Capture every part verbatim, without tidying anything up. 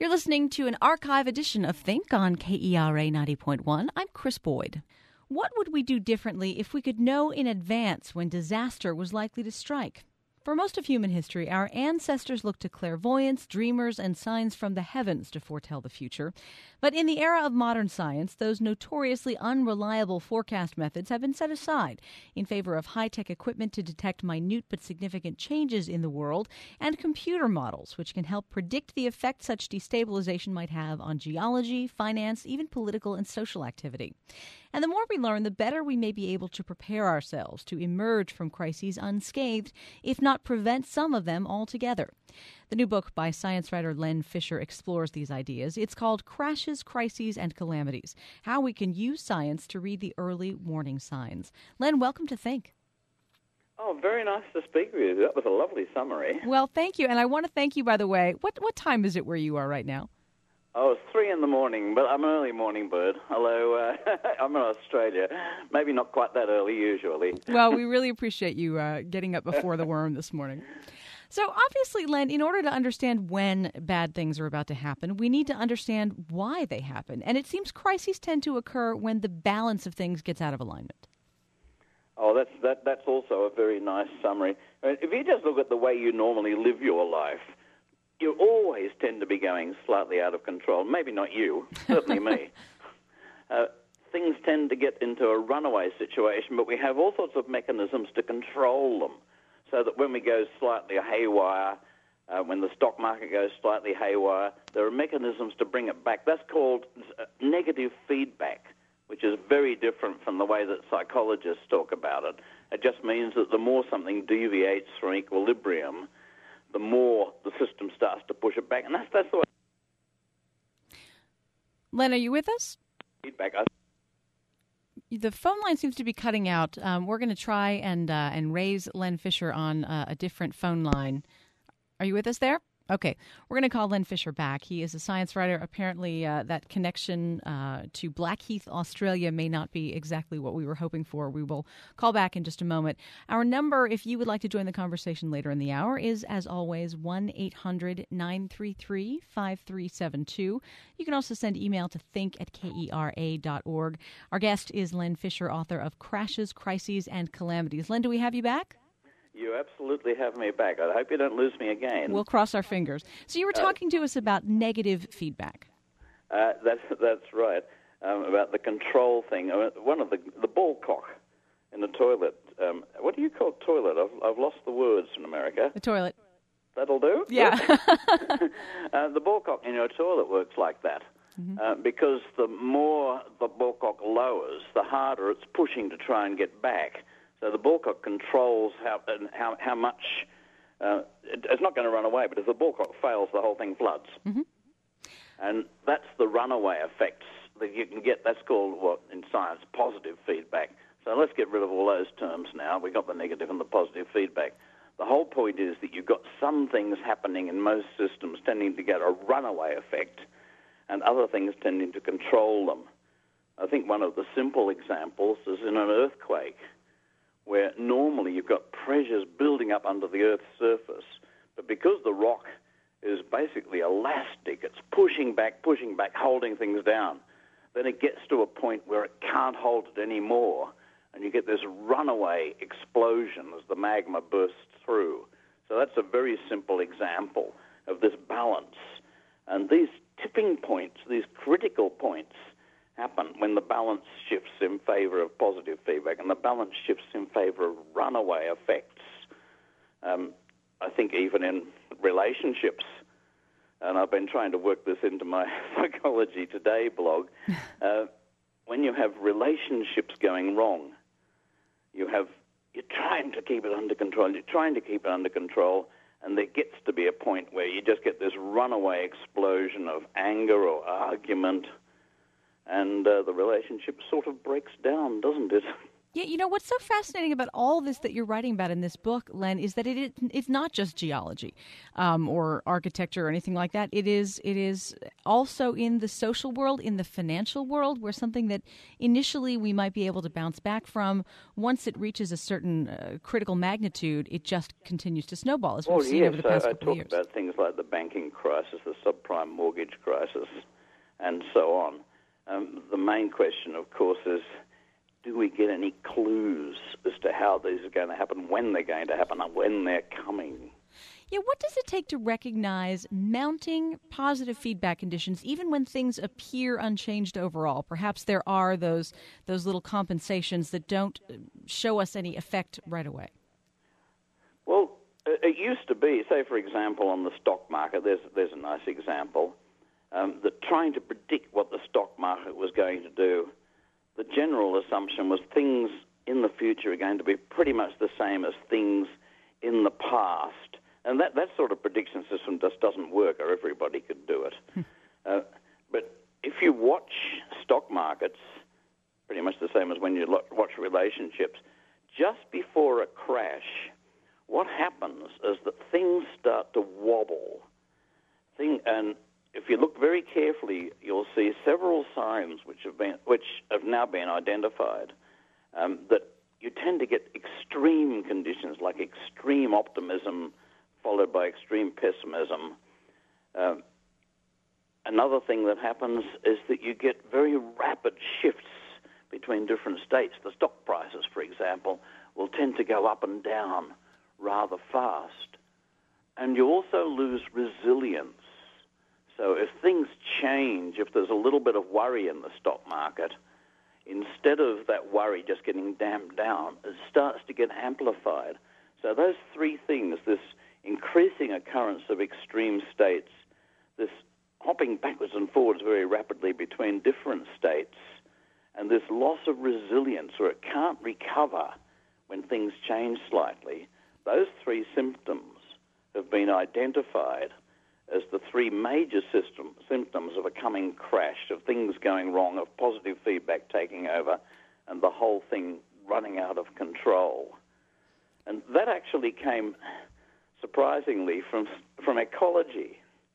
You're listening to an archive edition of Think on K E R A ninety point one. I'm Chris Boyd. What would we do differently if we could know in advance when disaster was likely to strike? For most of human history, our ancestors looked to clairvoyants, dreamers, and signs from the heavens to foretell the future. But in the era of modern science, those notoriously unreliable forecast methods have been set aside in favor of high-tech equipment to detect minute but significant changes in the world and computer models, which can help predict the effect such destabilization might have on geology, finance, even political and social activity. And the more we learn, the better we may be able to prepare ourselves to emerge from crises unscathed, if not prevent some of them altogether. The new book by science writer Len Fisher explores these ideas. It's called Crashes, Crises, and Calamities: How We Can Use Science to Read the Early Warning Signs. Len, welcome to Think. Oh, very nice to speak with you. That was a lovely summary. Well, thank you. And I want to thank you, by the way. What, what time is it where you are right now? Oh, it's three in the morning, but I'm an early morning bird. Although uh, I'm in Australia, maybe not quite that early usually. Well, we really appreciate you uh, getting up before the worm this morning. So obviously, Len, in order to understand when bad things are about to happen, we need to understand why they happen. And it seems crises tend to occur when the balance of things gets out of alignment. Oh, that's that. That's also a very nice summary. I mean, if you just look at the way you normally live your life, you always tend to be going slightly out of control. Maybe not you, certainly me. Uh, things tend to get into a runaway situation, but we have all sorts of mechanisms to control them, so that when we go slightly haywire, uh, when the stock market goes slightly haywire, there are mechanisms to bring it back. That's called negative feedback, which is very different from the way that psychologists talk about it. It just means that the more something deviates from equilibrium, the more the system starts to push it back. And that's, that's the way. Len, are you with us? Feedback. The phone line seems to be cutting out. Um, we're going to try and uh, and raise Len Fisher on uh, a different phone line. Are you with us there? Okay. We're going to call Len Fisher back. He is a science writer. Apparently, uh, that connection uh, to Blackheath, Australia may not be exactly what we were hoping for. We will call back in just a moment. Our number, if you would like to join the conversation later in the hour, is, as always, one eight hundred nine three three five three seven two. You can also send email to think at K E R A dot org. Our guest is Len Fisher, author of Crashes, Crises, and Calamities. Len, do we have you back? You absolutely have me back. I hope you don't lose me again. We'll cross our fingers. So you were talking uh, to us about negative feedback. Uh, that's that's right. Um, about the control thing. Uh, one of the the ball cock in the toilet. Um, what do you call toilet? I've I've lost the words in America. The toilet. That'll do. Yeah. uh, the ball cock in your toilet works like that. Mm-hmm. Uh, because the more the ball cock lowers, the harder it's pushing to try and get back. So the ballcock controls how how, how much, uh, it, it's not going to run away, but if the ballcock fails, the whole thing floods. Mm-hmm. And that's the runaway effects that you can get. That's called, what in science, positive feedback. So let's get rid of all those terms now. We've got the negative and the positive feedback. The whole point is that you've got some things happening in most systems tending to get a runaway effect and other things tending to control them. I think one of the simple examples is in an earthquake, where normally you've got pressures building up under the Earth's surface. But because the rock is basically elastic, it's pushing back, pushing back, holding things down, then it gets to a point where it can't hold it anymore, and you get this runaway explosion as the magma bursts through. So that's a very simple example of this balance. And these tipping points, these critical points, happen when the balance shifts in favor of positive feedback and the balance shifts in favor of runaway effects. Um, I think even in relationships, and I've been trying to work this into my Psychology Today blog, uh, when you have relationships going wrong, you have, you're trying to keep it under control, you're trying to keep it under control, and there gets to be a point where you just get this runaway explosion of anger or argument, and uh, the relationship sort of breaks down, doesn't it? Yeah, you know, what's so fascinating about all this that you're writing about in this book, Len, is that it, it it's not just geology um, or architecture or anything like that. It is it is also in the social world, in the financial world, where something that initially we might be able to bounce back from, once it reaches a certain uh, critical magnitude, it just continues to snowball, as we've Well, seen yes, over the past I, I couple of talk years. about things like the banking crisis, the subprime mortgage crisis, and so on. Um, the main question, of course, is, do we get any clues as to how these are going to happen, when they're going to happen, and when they're coming? Yeah, what does it take to recognize mounting positive feedback conditions, even when things appear unchanged overall? Perhaps there are those those little compensations that don't show us any effect right away. Well, it used to be, say, for example, on the stock market, there's, there's a nice example, um, that trying to predict what the stock market was going to do, the general assumption was things in the future are going to be pretty much the same as things in the past. And that, that sort of prediction system just doesn't work, or everybody could do it. uh, but if you watch stock markets, pretty much the same as when you lo- watch relationships, just before a crash, what happens is that things start to wobble. Thing, and if you look very carefully, you'll see several signs which have been, which have now been identified, um, that you tend to get extreme conditions, like extreme optimism followed by extreme pessimism. Um, another thing that happens is that you get very rapid shifts between different states. The stock prices, for example, will tend to go up and down rather fast. And you also lose resilience. So if things change, if there's a little bit of worry in the stock market, instead of that worry just getting damped down, it starts to get amplified. So those three things, this increasing occurrence of extreme states, this hopping backwards and forwards very rapidly between different states, and this loss of resilience where it can't recover when things change slightly, those three symptoms have been identified as the three major system, symptoms of a coming crash, of things going wrong, of positive feedback taking over, and the whole thing running out of control. And that actually came, surprisingly, from from ecology,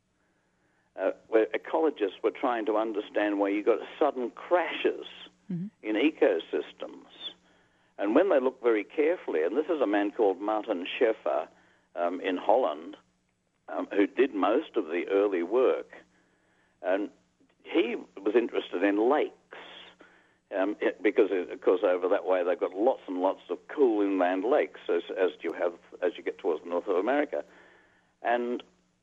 uh, where ecologists were trying to understand why you got sudden crashes mm-hmm. in ecosystems. And when they look very carefully, and this is a man called Martin Scheffer um, in Holland, Um, who did most of the early work, and he was interested in lakes, um, it, because of course over that way they've got lots and lots of cool inland lakes as, as you have as you get towards the north of America. And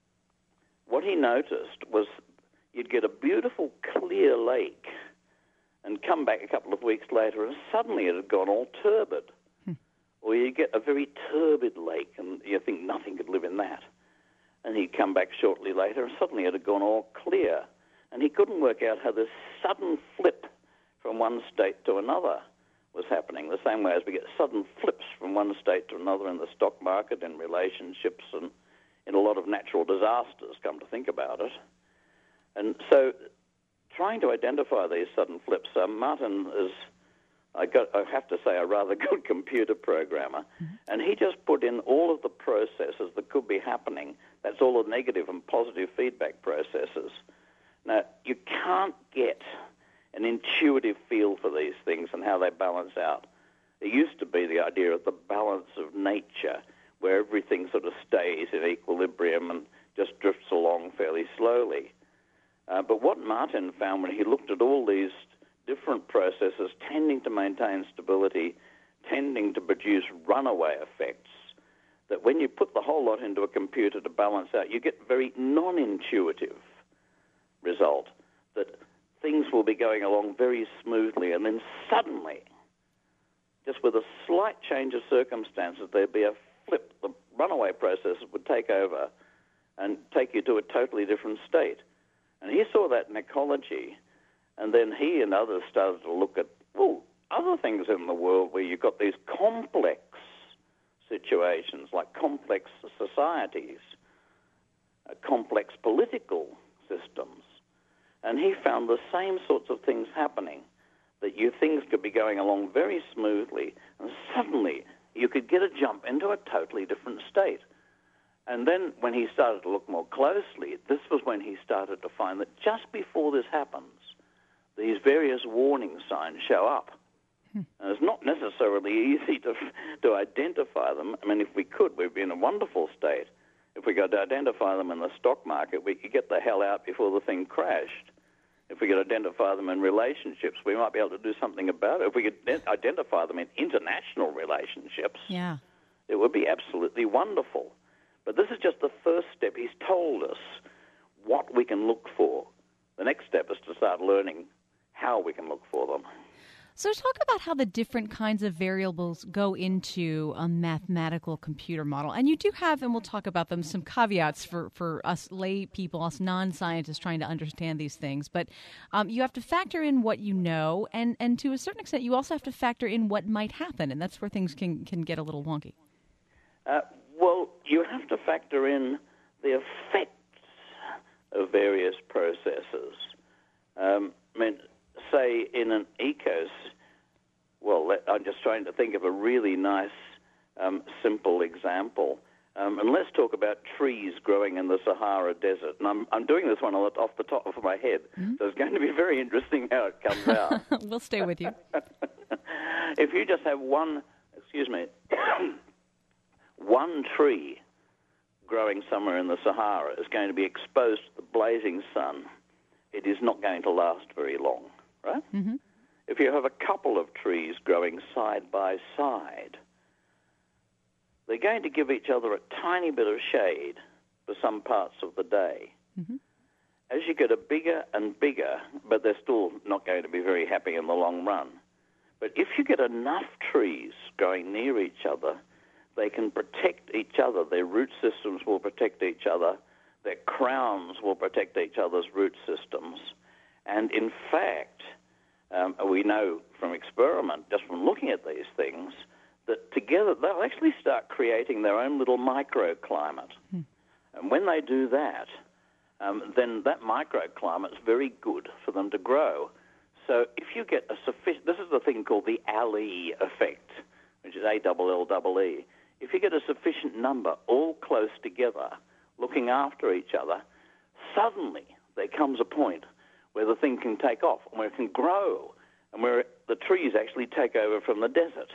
what he noticed was you'd get a beautiful clear lake, and come back a couple of weeks later, and suddenly it had gone all turbid, hmm. or you get a very turbid lake, and you think nothing could live in that. And he'd come back shortly later, and suddenly it had gone all clear. And he couldn't work out how this sudden flip from one state to another was happening, the same way as we get sudden flips from one state to another in the stock market, in relationships, and in a lot of natural disasters, come to think about it. And so trying to identify these sudden flips, uh, Martin is, I, got, I have to say, a rather good computer programmer, mm-hmm. and he just put in all of the processes that could be happening. That's all the negative and positive feedback processes. Now, you can't get an intuitive feel for these things and how they balance out. It used to be the idea of the balance of nature, where everything sort of stays in equilibrium and just drifts along fairly slowly. Uh, but what Martin found when he looked at all these different processes tending to maintain stability, tending to produce runaway effects, that when you put the whole lot into a computer to balance out, you get very non-intuitive result, that things will be going along very smoothly, and then suddenly, just with a slight change of circumstances, there'd be a flip. The runaway processes would take over and take you to a totally different state. And he saw that in ecology, and then he and others started to look at, well, other things in the world where you've got these complex situations, like complex societies, uh, complex political systems. And he found the same sorts of things happening, that you things could be going along very smoothly, and suddenly you could get a jump into a totally different state. And then when he started to look more closely, this was when he started to find that just before this happens, these various warning signs show up. Hmm. And it's not necessarily easy to to identify them. I mean, if we could, we'd be in a wonderful state. If we could identify them in the stock market, we could get the hell out before the thing crashed. If we could identify them in relationships, we might be able to do something about it. If we could identify them in international relationships, yeah. it would be absolutely wonderful. But this is just the first step. He's told us what we can look for. The next step is to start learning how we can look for them. So talk about how the different kinds of variables go into a mathematical computer model. And you do have, and we'll talk about them, some caveats for, for us lay people, us non-scientists trying to understand these things. But um, you have to factor in what you know, and, and to a certain extent you also have to factor in what might happen, and that's where things can, can get a little wonky. Uh, well, you have to factor in the effects of various processes. Um, I mean, say in an ecos, well, let, I'm just trying to think of a really nice, um, simple example. Um, and let's talk about trees growing in the Sahara Desert. And I'm, I'm doing this one off the top of my head, mm-hmm. so it's going to be very interesting how it comes out. We'll stay with you. If you just have one, excuse me, one tree growing somewhere in the Sahara is going to be exposed to the blazing sun, it is not going to last very long, right? Mm-hmm. If you have a couple of trees growing side by side, they're going to give each other a tiny bit of shade for some parts of the day. Mm-hmm. As you get a bigger and bigger, but they're still not going to be very happy in the long run. But if you get enough trees growing near each other, they can protect each other. Their root systems will protect each other. Their crowns will protect each other's root systems. And in fact, um, we know from experiment, just from looking at these things, that together they'll actually start creating their own little microclimate. Hmm. And when they do that, um, then that microclimate is very good for them to grow. So if you get a sufficient, this is the thing called the Allee effect, which is A L L E E. If you get a sufficient number all close together, looking after each other, suddenly there comes a point where the thing can take off, and where it can grow, and where the trees actually take over from the desert.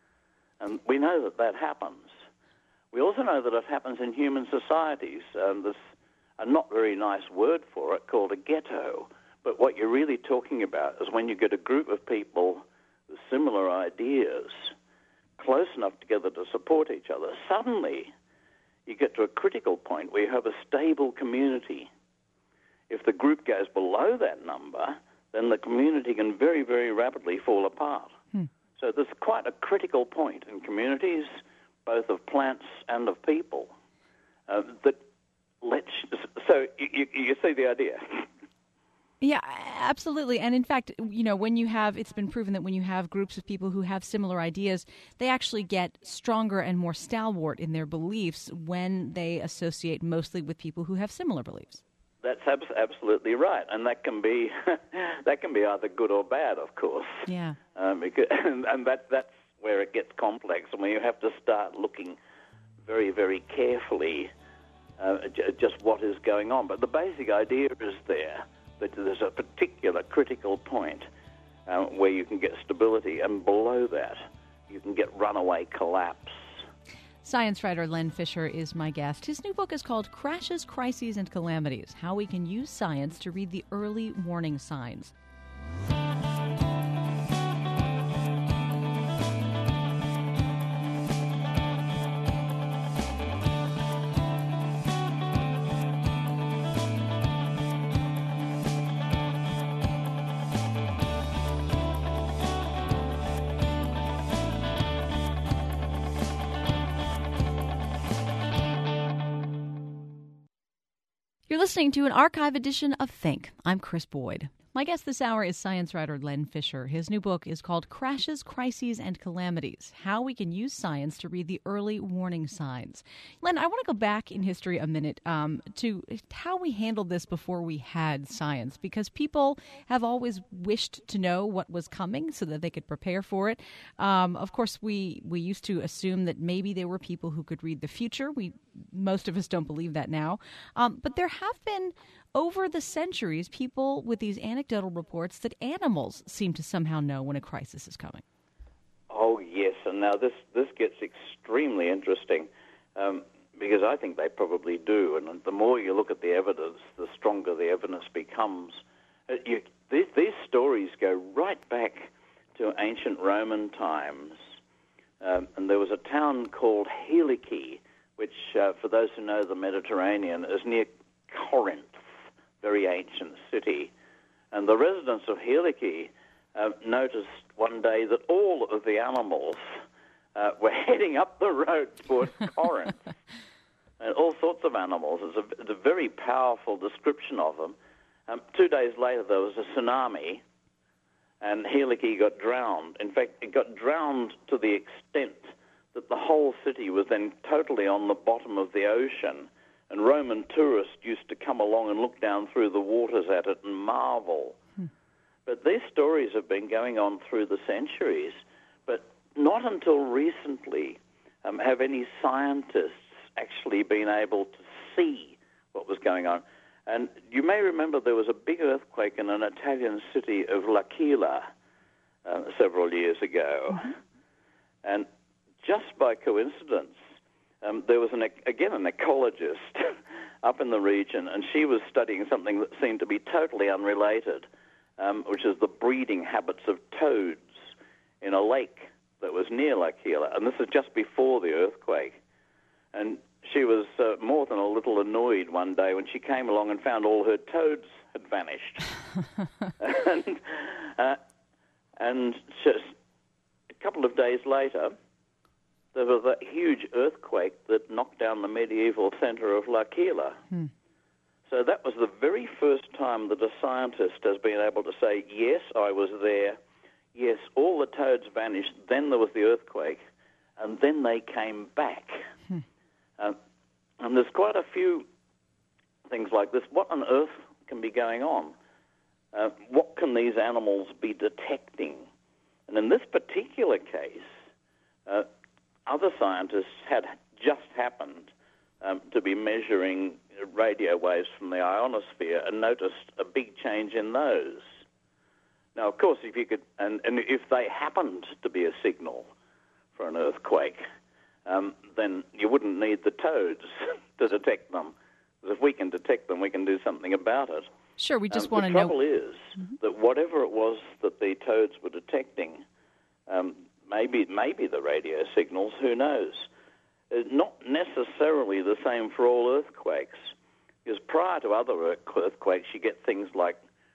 And we know that that happens. We also know that it happens in human societies. Um, there's a not very nice word for it called a ghetto. But what you're really talking about is when you get a group of people with similar ideas close enough together to support each other, suddenly you get to a critical point where you have a stable community. If the group goes below that number, then the community can very, very rapidly fall apart. Hmm. So there's quite a critical point in communities, both of plants and of people, uh, that let's. So you, you see the idea. Yeah, absolutely. And in fact, you know, when you have, it's been proven that when you have groups of people who have similar ideas, they actually get stronger and more stalwart in their beliefs when they associate mostly with people who have similar beliefs. That's abs- absolutely right, and that can be that can be either good or bad, of course. Yeah. Um, because, and and that that's where it gets complex, and where you have to start looking very, very carefully uh, j- just what is going on. But the basic idea is there that there's a particular critical point uh, where you can get stability, and below that you can get runaway collapse. Science writer Len Fisher is my guest. His new book is called Crashes, Crises, and Calamities, How We Can Use Science to Read the Early Warning Signs. You're listening to an archive edition of Think. I'm Chris Boyd. My guest this hour is science writer Len Fisher. His new book is called Crashes, Crises, and Calamities, How We Can Use Science to Read the Early Warning Signs. Len, I want to go back in history a minute um, to how we handled this before we had science, because people have always wished to know what was coming so that they could prepare for it. Um, of course, we, we used to assume that maybe there were people who could read the future. We most of us don't believe that now. Um, but there have been, over the centuries, people with these anecdotal reports that animals seem to somehow know when a crisis is coming. Oh, yes, and now this, this gets extremely interesting um, because I think they probably do, and the more you look at the evidence, the stronger the evidence becomes. Uh, you, these, these stories go right back to ancient Roman times, um, and there was a town called Helike, which, uh, for those who know the Mediterranean, is near Corinth, very ancient city. And the residents of Helike uh, noticed one day that all of the animals uh, were heading up the road toward Corinth. And all sorts of animals. It's a, it's a very powerful description of them. Um, two days later, there was a tsunami, and Helike got drowned. In fact, it got drowned to the extent that the whole city was then totally on the bottom of the ocean, and Roman tourists used to come along and look down through the waters at it and marvel. Hmm. But these stories have been going on through the centuries, but not until recently um, have any scientists actually been able to see what was going on. And you may remember there was a big earthquake in an Italian city of L'Aquila uh, several years ago. Mm-hmm. And just by coincidence, um, there was, an, again, an ecologist up in the region, and she was studying something that seemed to be totally unrelated, um, which is the breeding habits of toads in a lake that was near L'Aquila. And this is just before the earthquake. And she was uh, more than a little annoyed one day when she came along and found all her toads had vanished. and uh, and just a couple of days later, there was a huge earthquake that knocked down the medieval centre of L'Aquila. Hmm. So that was the very first time that a scientist has been able to say, yes, I was there, yes, all the toads vanished, then there was the earthquake, and then they came back. Hmm. Uh, and there's quite a few things like this. What on earth can be going on? Uh, what can these animals be detecting? And in this particular case, uh, other scientists had just happened um, to be measuring radio waves from the ionosphere and noticed a big change in those. Now, of course, if you could, and, and if they happened to be a signal for an earthquake, um, then you wouldn't need the toads to detect them. Because if we can detect them, we can do something about it. Sure, we just um, want to know. The trouble is mm-hmm. that whatever it was that the toads were detecting, um, maybe maybe the radio signals, who knows? It's not necessarily the same for all earthquakes, because prior to other earthquakes, you get things like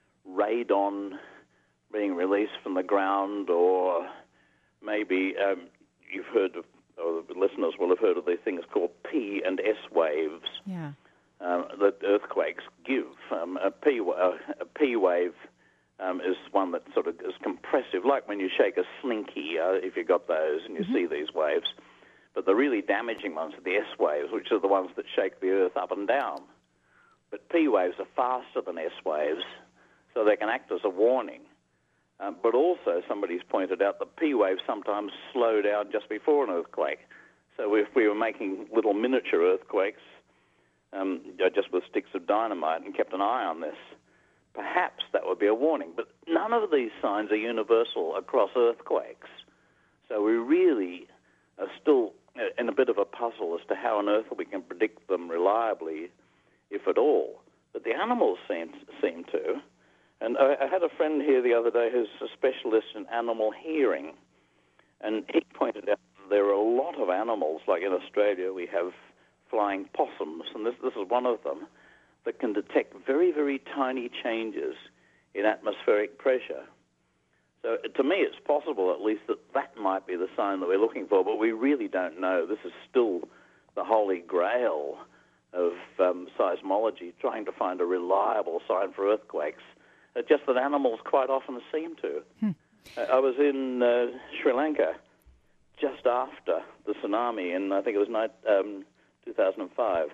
radon being released from the ground, or maybe um, you've heard of, or the listeners will have heard of these things called P and S waves. Yeah. Um, that earthquakes give. Um, a, P, uh, a P wave um, is one that sort of is compressive, like when you shake a slinky, uh, if you got those and you mm-hmm. see these waves. But the really damaging ones are the S waves, which are the ones that shake the earth up and down. But P waves are faster than S waves, so they can act as a warning. Um, but also, somebody's pointed out that P waves sometimes slow down just before an earthquake. So if we were making little miniature earthquakes, Um, just with sticks of dynamite and kept an eye on this, perhaps that would be a warning. But none of these signs are universal across earthquakes. So we really are still in a bit of a puzzle as to how on earth we can predict them reliably, if at all. But the animals seem, seem to. And I, I had a friend here the other day who's a specialist in animal hearing, and he pointed out there are a lot of animals, like in Australia we have flying possums, and this, this is one of them, that can detect very, very tiny changes in atmospheric pressure. So to me it's possible at least that that might be the sign that we're looking for, but we really don't know. This is still the holy grail of um, seismology, trying to find a reliable sign for earthquakes. uh, just that animals quite often seem to. Hmm. Uh, I was in uh, Sri Lanka just after the tsunami in, I think it was night, um, two thousand five.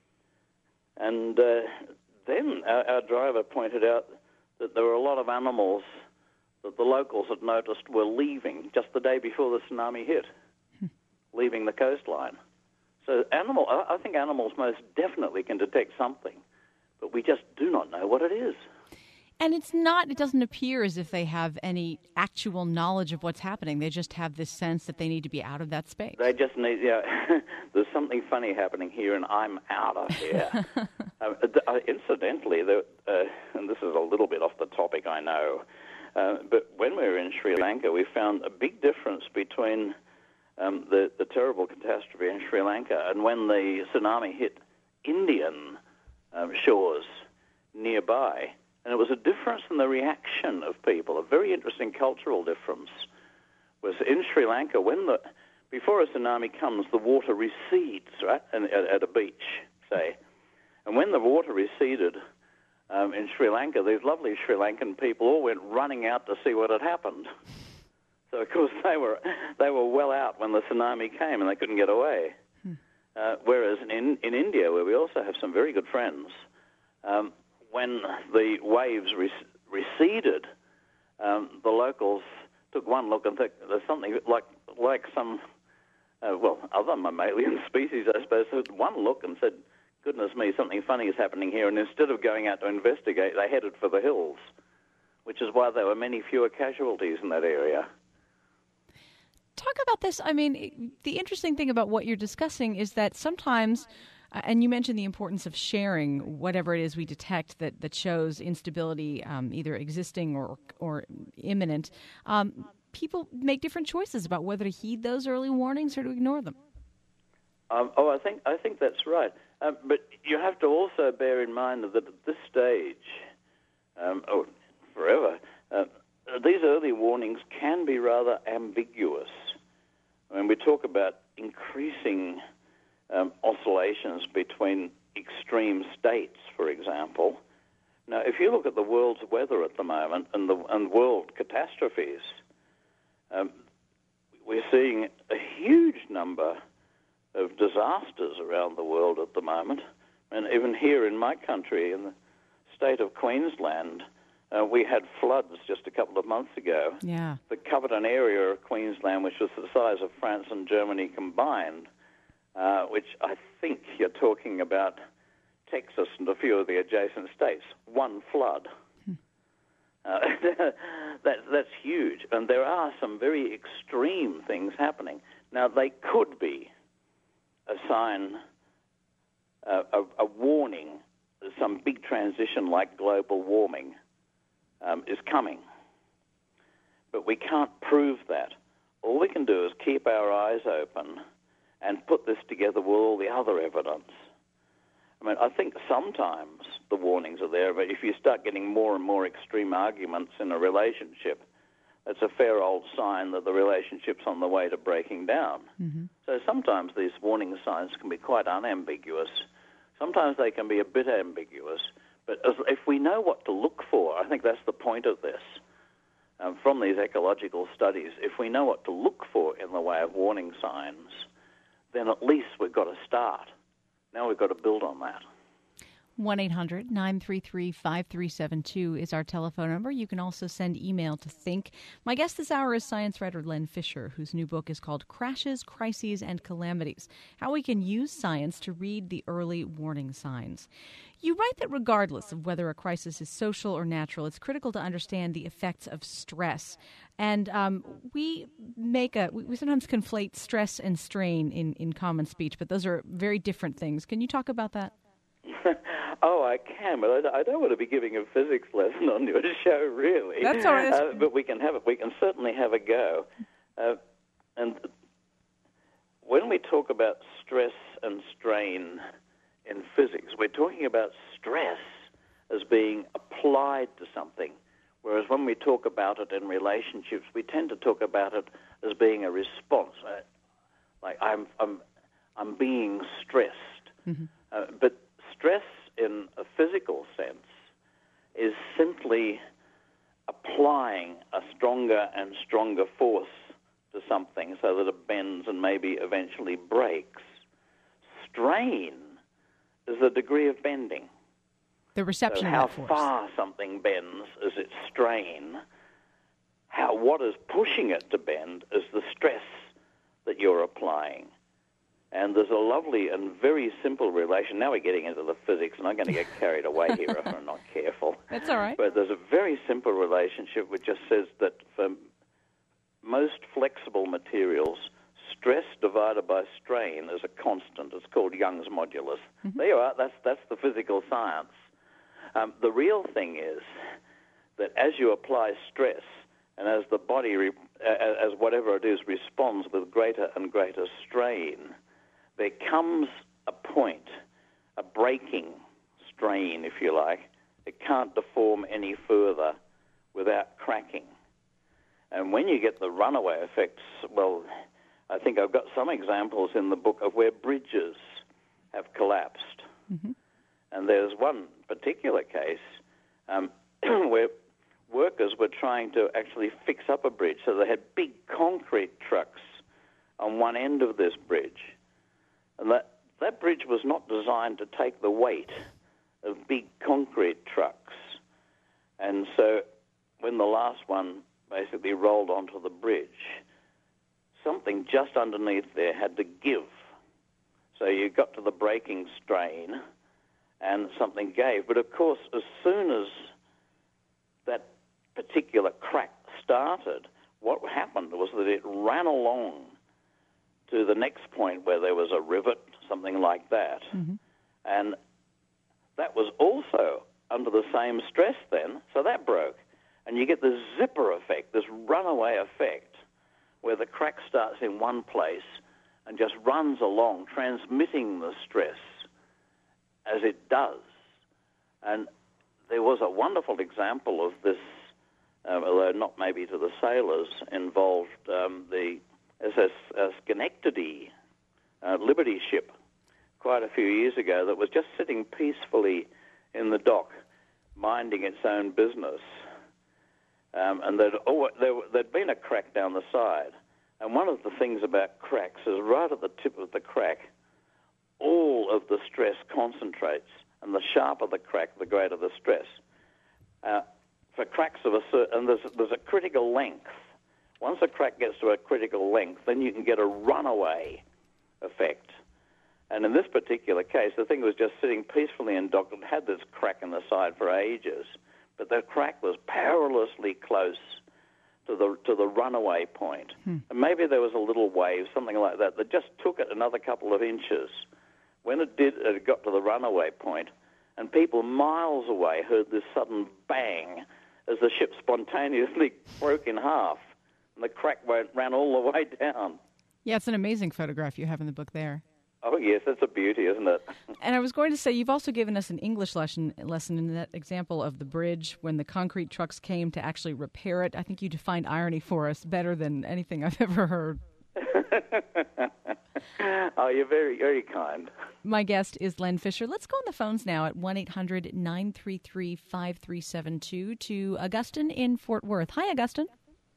And uh, then our, our driver pointed out that there were a lot of animals that the locals had noticed were leaving just the day before the tsunami hit, hmm. leaving the coastline. So animal, I think animals most definitely can detect something, but we just do not know what it is. And it's not, it doesn't appear as if they have any actual knowledge of what's happening. They just have this sense that they need to be out of that space. They just need, yeah, there's something funny happening here and I'm out of here. um, uh, incidentally, the, uh, and this is a little bit off the topic, I know, uh, but when we were in Sri Lanka, we found a big difference between um, the, the terrible catastrophe in Sri Lanka and when the tsunami hit Indian um, shores nearby. And it was a difference in the reaction of people, a very interesting cultural difference. Was in Sri Lanka, when the before a tsunami comes, the water recedes, right, and, at, at a beach, say. And when the water receded um, in Sri Lanka, these lovely Sri Lankan people all went running out to see what had happened. So, of course, they were they were well out when the tsunami came and they couldn't get away. Hmm. Uh, whereas in, in India, where we also have some very good friends, um, when the waves re- receded, um, the locals took one look and thought there's something like like some, uh, well, other mammalian species, I suppose, took one look and said, goodness me, something funny is happening here. And instead of going out to investigate, they headed for the hills, which is why there were many fewer casualties in that area. Talk about this. I mean, the interesting thing about what you're discussing is that sometimes... Uh, and you mentioned the importance of sharing whatever it is we detect that, that shows instability, um, either existing or or imminent. Um, people make different choices about whether to heed those early warnings or to ignore them. Um, oh, I think I think that's right. Um, but you have to also bear in mind that at this stage, um, oh, forever, uh, these early warnings can be rather ambiguous. I mean, we talk about increasing Um, oscillations between extreme states, for example. Now, if you look at the world's weather at the moment and the and world catastrophes, um, we're seeing a huge number of disasters around the world at the moment. And even here in my country, in the state of Queensland, uh, we had floods just a couple of months ago yeah. that covered an area of Queensland which was the size of France and Germany combined. Uh, which I think you're talking about Texas and a few of the adjacent states. One flood. Hmm. Uh, that, that's huge. And there are some very extreme things happening. Now, they could be a sign, uh, a, a warning that some big transition like global warming um, is coming. But we can't prove that. All we can do is keep our eyes open and put this together with all the other evidence. I mean, I think sometimes the warnings are there, but if you start getting more and more extreme arguments in a relationship, that's a fair old sign that the relationship's on the way to breaking down. Mm-hmm. So sometimes these warning signs can be quite unambiguous. Sometimes they can be a bit ambiguous. But as, if we know what to look for, I think that's the point of this. Um, from these ecological studies, if we know what to look for in the way of warning signs, then at least we've got to start. Now we've got to build on that. one eight hundred nine three three five three seven two is our telephone number. You can also send email to Think. My guest this hour is science writer Len Fisher, whose new book is called Crashes, Crises, and Calamities, How We Can Use Science to Read the Early Warning Signs. You write that regardless of whether a crisis is social or natural, it's critical to understand the effects of stress. And um, we make a we sometimes conflate stress and strain in, in common speech, but those are very different things. Can you talk about that? Oh, I can, but I, I don't want to be giving a physics lesson on your show, really. That's all right. Uh, but we can have it. We can certainly have a go. Uh, and when we talk about stress and strain in physics, we're talking about stress as being applied to something, whereas when we talk about it in relationships, we tend to talk about it as being a response. Uh, like I'm, I'm, I'm being stressed, mm-hmm. uh, but stress in a physical sense is simply applying a stronger and stronger force to something so that it bends and maybe eventually breaks. Strain is the degree of bending. The reception so of how that force. far something bends is its strain. How what is pushing it to bend is the stress that you're applying. And there's a lovely and very simple relation. Now we're getting into the physics, and I'm going to get carried away here if I'm not careful. That's all right. But there's a very simple relationship which just says that for most flexible materials, stress divided by strain is a constant. It's called Young's modulus. Mm-hmm. There you are. That's, that's the physical science. Um, the real thing is that as you apply stress and as the body, re- as whatever it is, responds with greater and greater strain, there comes a point, a breaking strain, if you like. It can't deform any further without cracking. And when you get the runaway effects, well, I think I've got some examples in the book of where bridges have collapsed. Mm-hmm. And there's one particular case um, where workers were trying to actually fix up a bridge. So they had big concrete trucks on one end of this bridge. And that, that bridge was not designed to take the weight of big concrete trucks. And so when the last one basically rolled onto the bridge, something just underneath there had to give. So you got to the breaking strain and something gave. But of course, as soon as that particular crack started, what happened was that it ran along to the next point where there was a rivet, something like that. Mm-hmm. And that was also under the same stress then, so that broke. And you get this zipper effect, this runaway effect, where the crack starts in one place and just runs along, transmitting the stress as it does. And there was a wonderful example of this, uh, although not maybe to the sailors, involved um, the S S uh, Schenectady uh, Liberty ship quite a few years ago that was just sitting peacefully in the dock, minding its own business. Um, and there'd, oh, there, there'd been a crack down the side. And one of the things about cracks is right at the tip of the crack, all of the stress concentrates. And the sharper the crack, the greater the stress. Uh, for cracks of a certain, and there's, there's a critical length. Once a crack gets to a critical length, then you can get a runaway effect. And in this particular case, the thing was just sitting peacefully in dock and had this crack in the side for ages. But the crack was perilously close to the to the runaway point. Hmm. And maybe there was a little wave, something like that, that just took it another couple of inches. When it did, it got to the runaway point, and people miles away heard this sudden bang as the ship spontaneously broke in half, and the crack went, ran all the way down. Yeah, it's an amazing photograph you have in the book there. Oh, yes, that's a beauty, isn't it? And I was going to say, you've also given us an English lesson lesson in that example of the bridge when the concrete trucks came to actually repair it. I think you defined irony for us better than anything I've ever heard. Oh, you're very, very kind. My guest is Len Fisher. Let's go on the phones now at one eight hundred nine three three five three seven two to Augustine in Fort Worth. Hi, Augustine.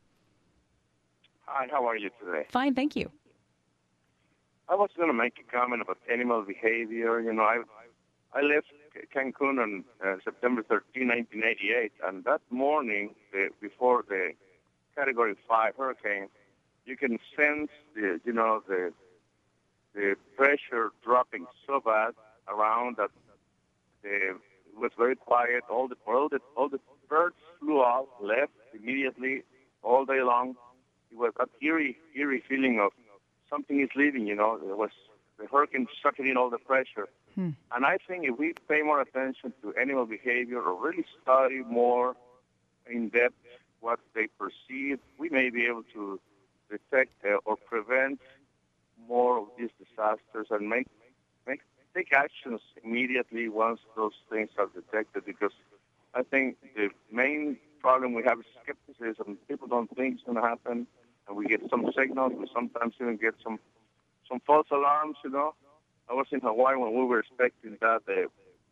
Hi, how are you today? Fine, thank you. I was going to make a comment about animal behavior. You know, I I left Cancun on uh, September thirteenth, nineteen eighty-eight, and that morning, the, before the Category five hurricane, you can sense the, you know, the the pressure dropping so bad around that the, it was very quiet. All the all the all the birds flew out, left immediately, all day long. It was that eerie, eerie feeling of something is leaving, you know. It was the hurricane sucking in all the pressure. Hmm. And I think if we pay more attention to animal behavior or really study more in depth what they perceive, we may be able to detect uh, or prevent more of these disasters and make, make take actions immediately once those things are detected, because I think the main problem we have is skepticism. People don't think it's going to happen. And we get some signals. We sometimes even get some some false alarms, you know. I was in Hawaii when we were expecting that uh,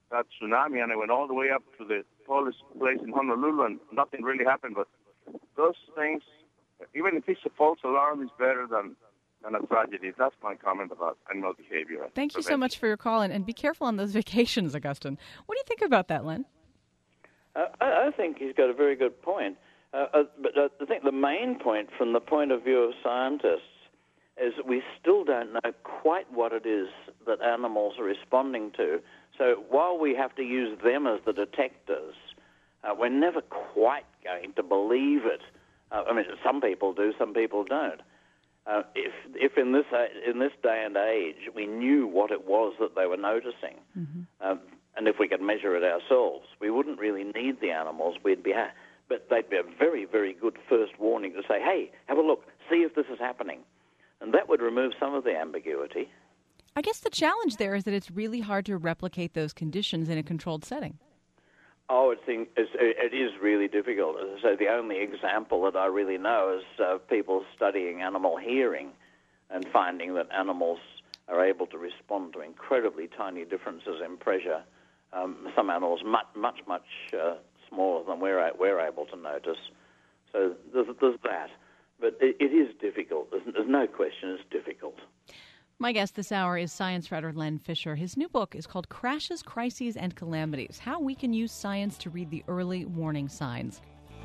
that tsunami, and I went all the way up to the tallest place in Honolulu, and nothing really happened. But those things, even if it's a false alarm, is better than, than a tragedy. That's my comment about animal behavior. Thank you so much for your call, and, and be careful on those vacations, Augustine. What do you think about that, Len? Uh, I, I think he's got a very good point. Uh, uh, but uh, I think the main point from the point of view of scientists is that we still don't know quite what it is that animals are responding to. So while we have to use them as the detectors, uh, we're never quite going to believe it. Uh, I mean, some people do, some people don't. Uh, if if in this in this day and age we knew what it was that they were noticing, mm-hmm. um, and if we could measure it ourselves, we wouldn't really need the animals. We'd be, ha- but they'd be a very very good first warning to say, "Hey, have a look, see if this is happening," and that would remove some of the ambiguity. I guess the challenge there is that it's really hard to replicate those conditions in a controlled setting. Oh, it's, it's, it is really difficult. As I say, the only example that I really know is uh, people studying animal hearing and finding that animals are able to respond to incredibly tiny differences in pressure. Um, some animals much, much, much uh, smaller than we're, we're able to notice. So there's, there's that. But it, it is difficult. There's, there's no question it's difficult. My guest this hour is science writer Len Fisher. His new book is called Crashes, Crises, and Calamities: How We Can Use Science to Read the Early Warning Signs.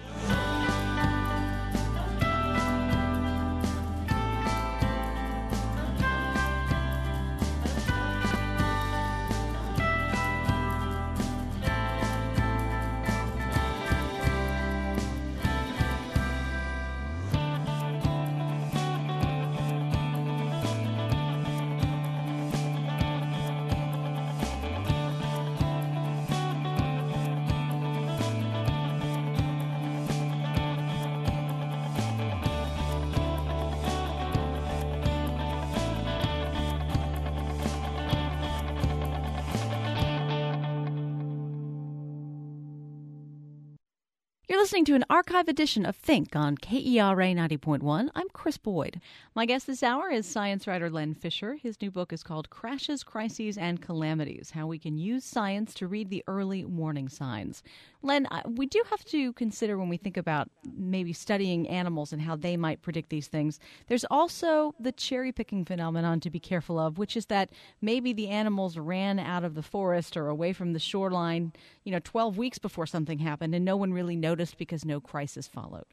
You're listening to an archive edition of Think on K E R A ninety point one. I'm Chris Boyd. My guest this hour is science writer Len Fisher. His new book is called Crashes, Crises, and Calamities: How We Can Use Science to Read the Early Warning Signs. Len, we do have to consider when we think about maybe studying animals and how they might predict these things, there's also the cherry-picking phenomenon to be careful of, which is that maybe the animals ran out of the forest or away from the shoreline, you know, twelve weeks before something happened, and no one really noticed because no crisis followed.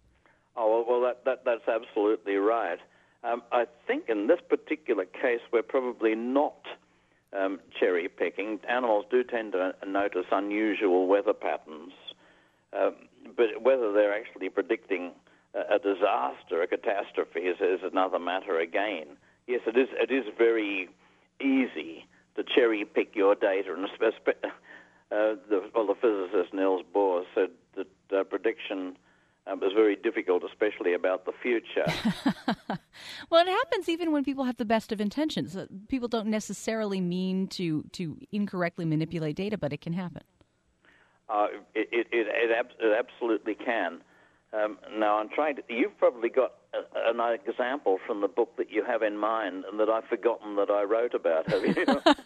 Oh, well, that, that that's absolutely right. Um, I think in this particular case, we're probably not um, cherry-picking. Animals do tend to notice unusual weather patterns, um, but whether they're actually predicting a, a disaster, a catastrophe, is, is another matter again. Yes, it is, it is very easy to cherry-pick your data, and especially, uh, the, well, the physicist Niels Bohr said that uh, prediction um, is very difficult, especially about the future. Well, it happens even when people have the best of intentions. People don't necessarily mean to, to incorrectly manipulate data, but it can happen. Uh, it, it, it, it, ab- it absolutely can. Um, now, I'm trying to... You've probably got a, an example from the book that you have in mind and that I've forgotten that I wrote about, have you?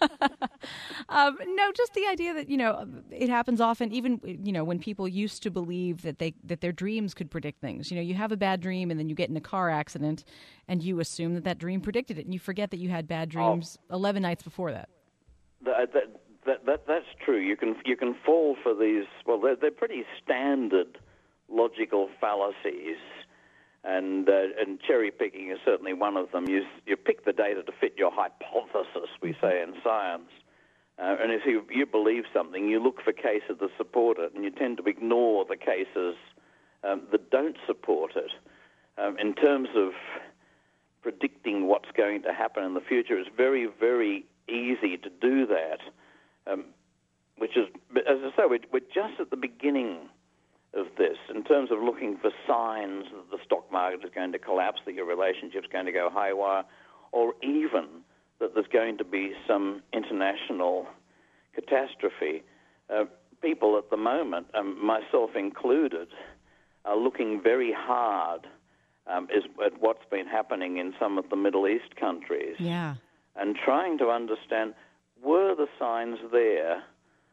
um, no, just the idea that, you know, it happens often, even, you know, when people used to believe that they that their dreams could predict things. You know, you have a bad dream and then you get in a car accident and you assume that that dream predicted it, and you forget that you had bad dreams oh. eleven nights before that. That, that, that, that, that's true. You can, you can fall for these... Well, they're, they're pretty standard logical fallacies, and uh, and cherry picking is certainly one of them. You you pick the data to fit your hypothesis, we say in science, uh, and if you you believe something, you look for cases that support it, and you tend to ignore the cases um, that don't support it. Um, in terms of predicting what's going to happen in the future, it's very very easy to do that, um, which is, as I say, we're, we're just at the beginning of this, in terms of looking for signs that the stock market is going to collapse, that your relationship's going to go haywire, or even that there's going to be some international catastrophe. Uh, people at the moment, um, myself included, are looking very hard um, is, at what's been happening in some of the Middle East countries, yeah, and trying to understand, were the signs there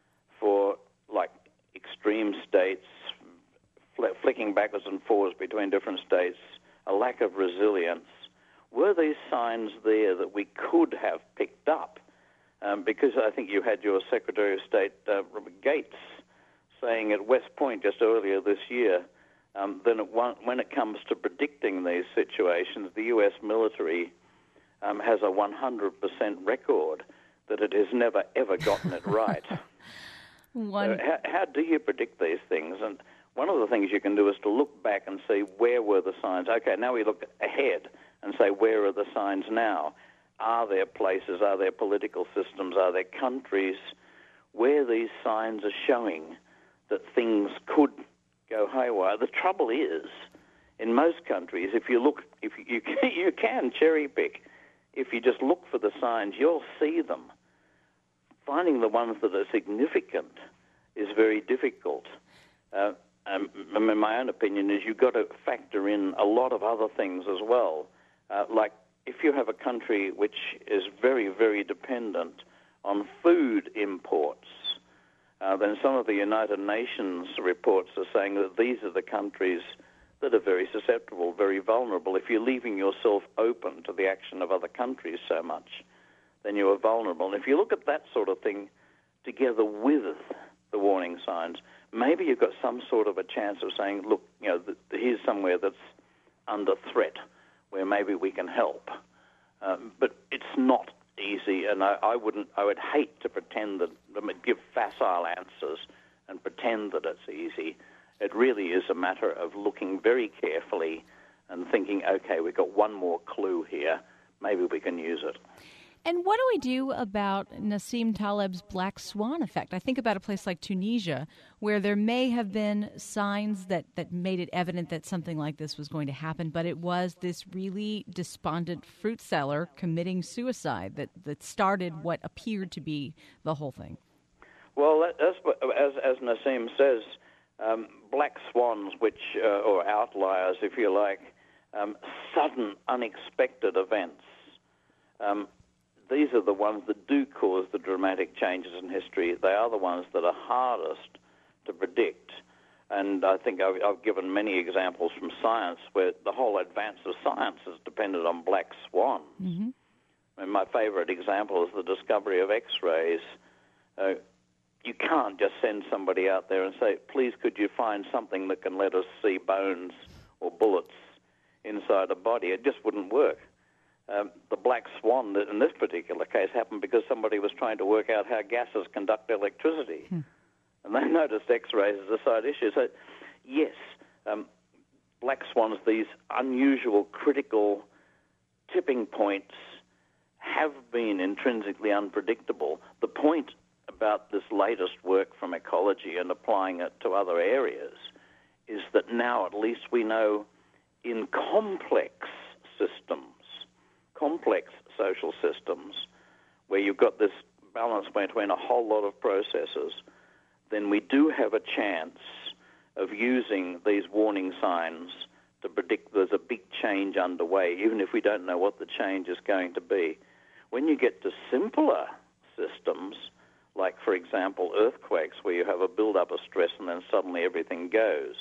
for, like, extreme states, fl- flicking backwards and forwards between different states, a lack of resilience. Were these signs there that we could have picked up? Um, because I think you had your Secretary of State, uh, Robert Gates, saying at West Point just earlier this year, um, then it, when it comes to predicting these situations, the U S military um, has a one hundred percent record that it has never, ever gotten it right. One... So how, how do you predict these things? And one of the things you can do is to look back and see where were the signs. Okay, now we look ahead and say, where are the signs now? Are there places, are there political systems, are there countries where these signs are showing that things could go haywire? The trouble is, in most countries, if you look, if you, you can cherry pick. If you just look for the signs, you'll see them. Finding the ones that are significant is very difficult. Uh, um, I mean, my own opinion is you've got to factor in a lot of other things as well. Uh, like if you have a country which is very, very dependent on food imports, uh, then some of the United Nations reports are saying that these are the countries that are very susceptible, very vulnerable. If you're leaving yourself open to the action of other countries so much, then you are vulnerable. And if you look at that sort of thing together with the warning signs, maybe you've got some sort of a chance of saying, look, you know, th- here's somewhere that's under threat where maybe we can help. Um, but it's not easy, and I, I wouldn't. I would hate to pretend that, give facile answers and pretend that it's easy. It really is a matter of looking very carefully and thinking, okay, we've got one more clue here. Maybe we can use it. And what do we do about Nassim Taleb's black swan effect? I think about a place like Tunisia, where there may have been signs that, that made it evident that something like this was going to happen, but it was this really despondent fruit seller committing suicide that, that started what appeared to be the whole thing. Well, as, as, as Nassim says, um, black swans, which uh, or outliers, if you like, um, sudden, unexpected events, um, these are the ones that do cause the dramatic changes in history. They are the ones that are hardest to predict. And I think I've, I've given many examples from science where the whole advance of science has depended on black swans. Mm-hmm. And my favorite example is the discovery of X-rays. Uh, you can't just send somebody out there and say, please, could you find something that can let us see bones or bullets inside a body? It just wouldn't work. Um, the black swan in this particular case happened because somebody was trying to work out how gases conduct electricity. Hmm. And they noticed X-rays as a side issue. So, yes, um, black swans, these unusual, critical tipping points, have been intrinsically unpredictable. The point about this latest work from ecology and applying it to other areas is that now at least we know in complex systems, complex social systems, where you've got this balance between a whole lot of processes, then we do have a chance of using these warning signs to predict there's a big change underway, even if we don't know what the change is going to be. When you get to simpler systems, like, for example, earthquakes, where you have a build-up of stress and then suddenly everything goes,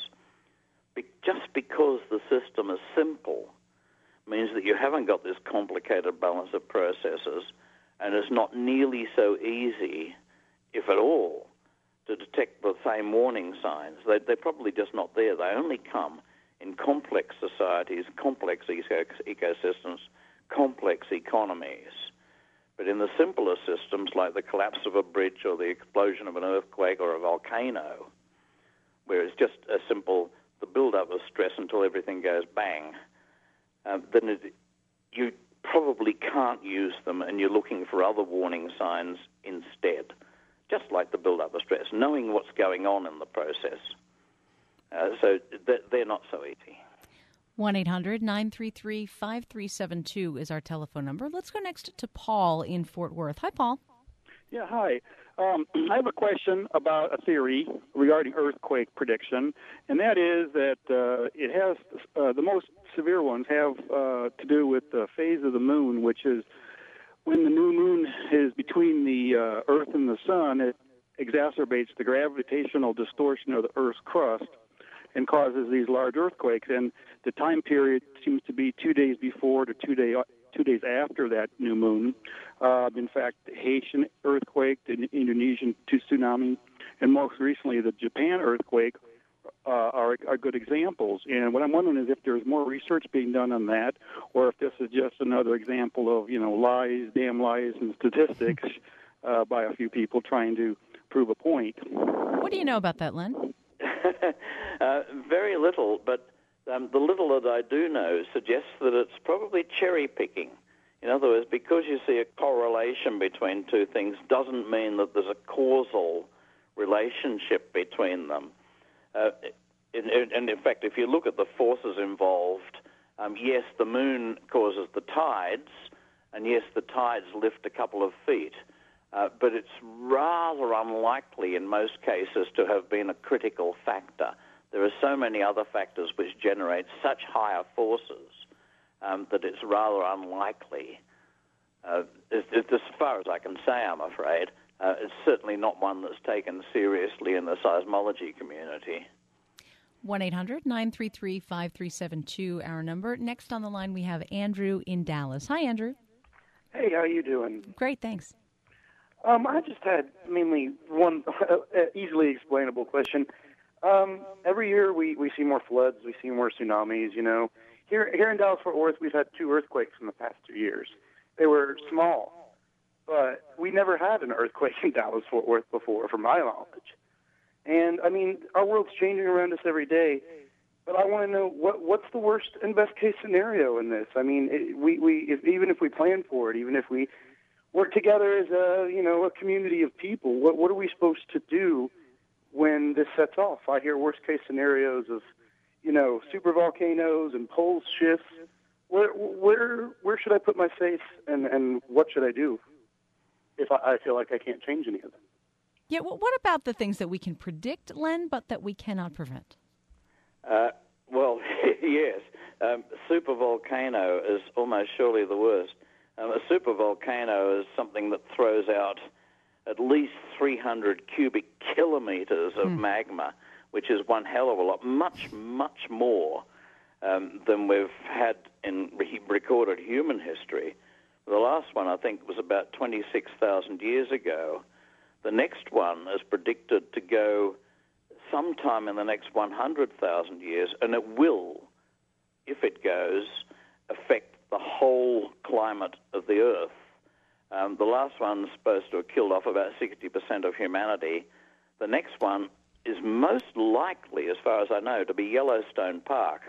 be- just because the system is simple means that you haven't got this complicated balance of processes, and it's not nearly so easy, if at all, to detect the same warning signs. They, they're probably just not there. They only come in complex societies, complex eco- ecosystems, complex economies. But in the simpler systems, like the collapse of a bridge or the explosion of an earthquake or a volcano, where it's just a simple, the build-up of stress until everything goes bang, uh, then it, you probably can't use them, and you're looking for other warning signs instead, just like the build-up of stress, knowing what's going on in the process. Uh, so they're not so easy. one eight hundred nine three three five three seven two is our telephone number. Let's go next to Paul in Fort Worth. Hi, Paul. Yeah, hi. Um, I have a question about a theory regarding earthquake prediction, and that is that uh, it has uh, the most severe ones have uh, to do with the phase of the moon, which is when the new moon is between the uh, Earth and the sun. It exacerbates the gravitational distortion of the Earth's crust and causes these large earthquakes. And the time period seems to be two days before to two, day, two days after that new moon. Uh, in fact, the Haitian earthquake, the Indonesian tsunami, and most recently the Japan earthquake uh, are, are good examples. And what I'm wondering is if there's more research being done on that, or if this is just another example of, you know, lies, damn lies, and statistics uh, by a few people trying to prove a point. What do you know about that, Len? uh, very little, but um, the little that I do know suggests that it's probably cherry picking. In other words, because you see a correlation between two things doesn't mean that there's a causal relationship between them. Uh, and, and in fact, if you look at the forces involved, um, yes, the moon causes the tides, and yes, the tides lift a couple of feet. Uh, but it's rather unlikely in most cases to have been a critical factor. There are so many other factors which generate such higher forces um, that it's rather unlikely. Uh, it, it, as far as I can say, I'm afraid, uh, it's certainly not one that's taken seriously in the seismology community. one eight hundred nine three three five three seven two, our number. Next on the line, we have Andrew in Dallas. Hi, Andrew. Hey, how you doing? Great, thanks. Um, I just had mainly one uh, easily explainable question. Um, every year we, we see more floods, we see more tsunamis, you know. Here here in Dallas-Fort Worth, we've had two earthquakes in the past two years. They were small, but we never had an earthquake in Dallas-Fort Worth before, from my knowledge. And, I mean, our world's changing around us every day, but I want to know what what's the worst and best-case scenario in this? I mean, it, we, we if, even if we plan for it, even if we work together as a, you know, a community of people, what what are we supposed to do when this sets off? I hear worst-case scenarios of, you know, supervolcanoes and pole shifts. Where where where should I put my faith, and, and what should I do if I, I feel like I can't change any of them? Yeah, well, what about the things that we can predict, Len, but that we cannot prevent? Uh, well, yes. Um, supervolcano is almost surely the worst. Um, a supervolcano is something that throws out at least three hundred cubic kilometers of mm. magma, which is one hell of a lot, much, much more um, than we've had in re- recorded human history. The last one, I think, was about twenty-six thousand years ago. The next one is predicted to go sometime in the next one hundred thousand years, and it will, if it goes, affect the whole climate of the Earth. Um, the last one's supposed to have killed off about sixty percent of humanity. The next one is most likely, as far as I know, to be Yellowstone Park.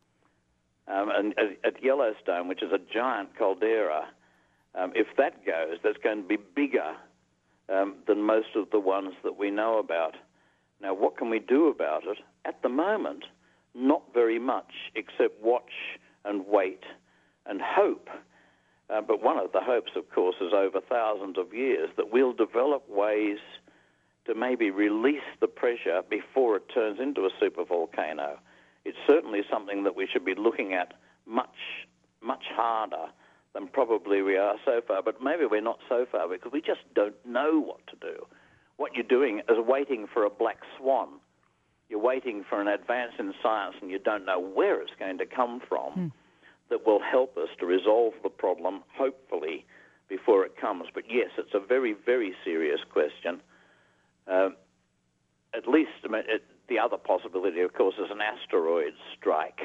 Um, and at Yellowstone, which is a giant caldera, um, if that goes, that's going to be bigger um, than most of the ones that we know about. Now, what can we do about it? At the moment, not very much, except watch and wait and hope. Uh, but one of the hopes, of course, is over thousands of years that we'll develop ways to maybe release the pressure before it turns into a supervolcano. It's certainly something that we should be looking at much, much harder than probably we are so far. But maybe we're not so far because we just don't know what to do. What you're doing is waiting for a black swan. You're waiting for an advance in science and you don't know where it's going to come from. Hmm. That will help us to resolve the problem, hopefully, before it comes. But yes, it's a very, very serious question. Uh, at least I mean, it, the other possibility, of course, is an asteroid strike.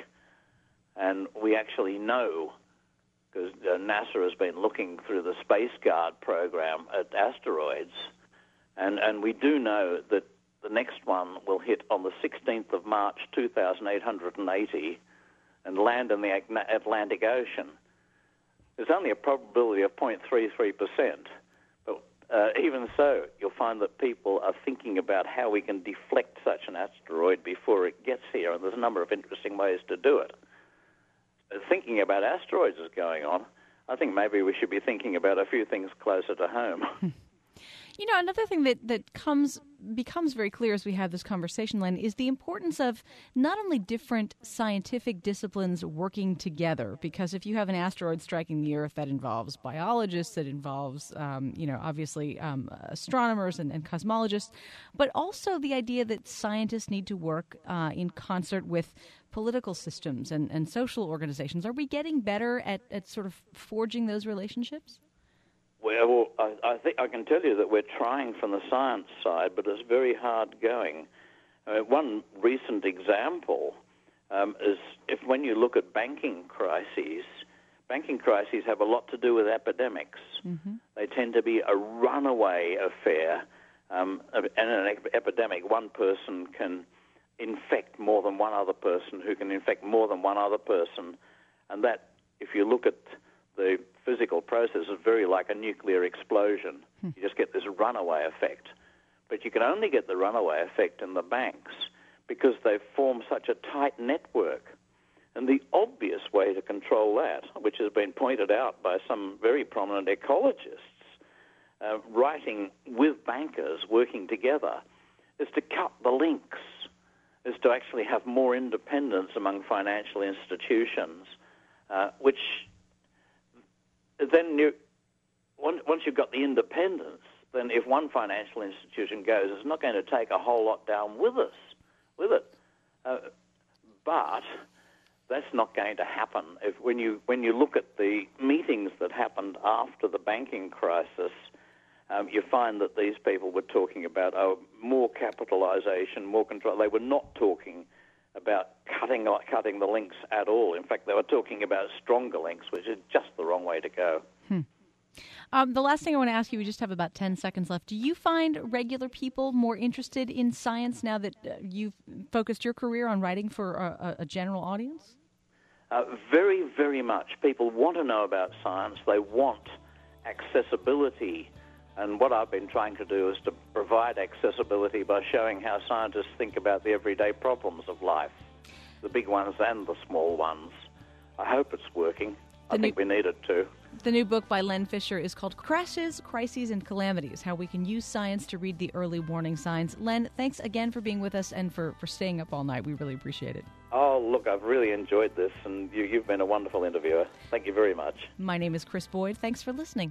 And we actually know, because uh, NASA has been looking through the Space Guard program at asteroids, and, and we do know that the next one will hit on the sixteenth of March, two thousand eight hundred eighty, and land in the Atlantic Ocean. There's only a probability of zero point three three percent. But uh, even so, you'll find that people are thinking about how we can deflect such an asteroid before it gets here, and there's a number of interesting ways to do it. Thinking about asteroids is going on. I think maybe we should be thinking about a few things closer to home. You know, another thing that, that comes becomes very clear as we have this conversation, Len, is the importance of not only different scientific disciplines working together, because if you have an asteroid striking the Earth, that involves biologists, that involves, um, you know, obviously um, astronomers and, and cosmologists, but also the idea that scientists need to work uh, in concert with political systems and, and social organizations. Are we getting better at, at sort of forging those relationships? Well, I, I think I can tell you that we're trying from the science side, but it's very hard going. Uh, one recent example um, is if when you look at banking crises, banking crises have a lot to do with epidemics. Mm-hmm. They tend to be a runaway affair. Um, and in an ep- epidemic, one person can infect more than one other person, who can infect more than one other person. And that, if you look at the physical process, is very like a nuclear explosion. Hmm. You just get this runaway effect. But you can only get the runaway effect in the banks because they've formed such a tight network. And the obvious way to control that, which has been pointed out by some very prominent ecologists, uh, writing with bankers, working together, is to cut the links, is to actually have more independence among financial institutions, uh, which then you, once you've got the independence, then if one financial institution goes, it's not going to take a whole lot down with us, with it. Uh, but that's not going to happen. If when you when you look at the meetings that happened after the banking crisis, um, you find that these people were talking about oh, more capitalisation, more control. They were not talking about cutting cutting the links at all. In fact, they were talking about stronger links, which is just the wrong way to go. Hmm. Um, the last thing I want to ask you, we just have about ten seconds left. Do you find regular people more interested in science now that uh, you've focused your career on writing for a, a general audience? Uh, very, very much. People want to know about science. They want accessibility. And what I've been trying to do is to provide accessibility by showing how scientists think about the everyday problems of life, the big ones and the small ones. I hope it's working. The I think new, we need it too. The new book by Len Fisher is called Crashes, Crises, and Calamities, How We Can Use Science to Read the Early Warning Signs. Len, thanks again for being with us and for, for staying up all night. We really appreciate it. Oh, look, I've really enjoyed this, and you, you've been a wonderful interviewer. Thank you very much. My name is Chris Boyd. Thanks for listening.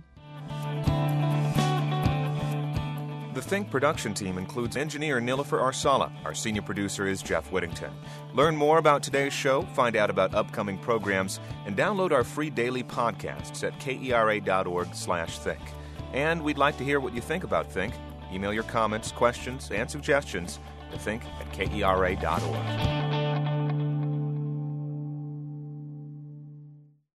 The Think production team includes engineer Nilofer Arsala. Our senior producer is Jeff Whittington. Learn more about today's show, find out about upcoming programs, and download our free daily podcasts at kera.org slash think. And we'd like to hear what you think about Think. Email your comments, questions, and suggestions to think at kera dot org.